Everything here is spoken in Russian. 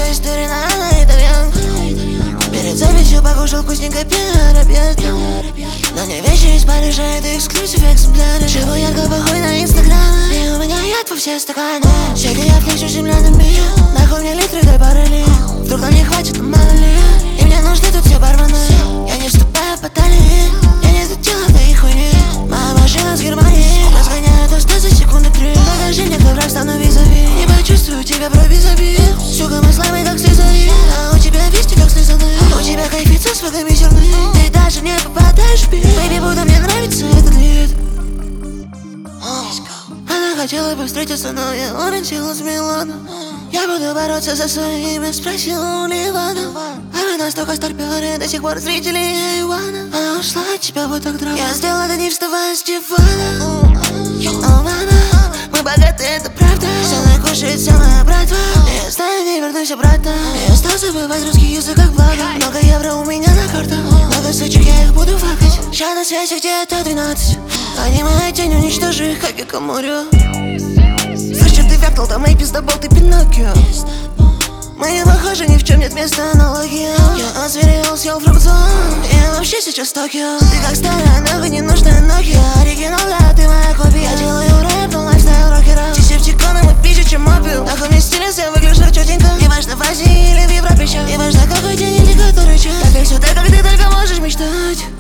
история на итальян. Перед записью покушал вкусненько перед. На мне вещи из Парижа, это эксклюзив экземпляры. Живу ярко, похуй на инстаграм, и у меня яд во все стаканы. Сегодня я плечу землянами, нахуй мне литры дай пароли. Вдруг нам не хватит, мало ли, и мне нужны тут все бармены. Я не вступаю по талии, я не дотела до их хуйни. Моя машина с Германии разгоняет уста за секунды 3. Покажи мне, кто враг, стану визави. Не почувствую тебя, брови забей. Сука, мы слабые, как слезари, а у тебя вести, как слезаны. У тебя кайфица с флагами зерны, ты даже не попадаешь в бит. Baby, будто мне нравится этот лид. Она хотела бы встретиться, но я улетела с Милана. Я буду бороться за свое имя, спросила у Ливана. А мы настолько старпёры, до сих пор зрители Ивана. Она ушла от тебя вот так дрова. Я сделала это, не вставая с дивана. Мы богаты, это правда. Со мной кушает вся моя братва. Я знаю, не вернусь обратно. Я стал забывать русский язык как благо. Много евро у меня на картах, много сучек, я их буду факать. Сейчас на связи где-то 12. Они моя тень, уничтожи их, как и Камурю. Слышишь, ты вякнул, там мои пиздобол, ты Пиноккио. Мы не похожи, ни в чем нет места аналогии. Я озверел, съел фрукзон, я вообще сейчас в Токио. Ты как старая, нахуй не нужна Nokia. Оригинал, да, ты моя копия. Я делаю рэп, но лайфстайл рокера. Десептиконы, мы пизже, чем опиум. Нахуй мне стилист, я выгляжу чётенько. Не важно, в Азии или в Европе, не важно, какой день или который час. Так и все так, как ты только можешь мечтать.